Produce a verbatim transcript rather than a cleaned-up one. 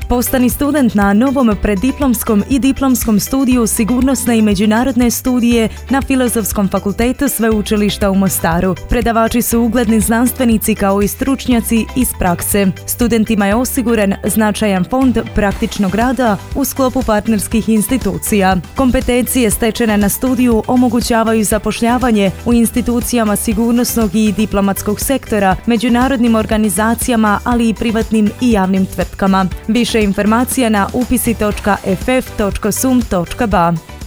Postani student na novom preddiplomskom i diplomskom studiju sigurnosne i međunarodne studije na Filozofskom fakultetu Sveučilišta u Mostaru. Predavači su ugledni znanstvenici kao i stručnjaci iz prakse. Studentima je osiguran značajan fond praktičnog rada u sklopu partnerskih institucija. Kompetencije stečene na studiju omogućavaju zapošljavanje u institucijama sigurnosnog i diplomatskog sektora, međunarodnim organizacijama, ali i privatnim i javnim tvrtkama. Više informacija na upisi točka f f točka sum točka b a.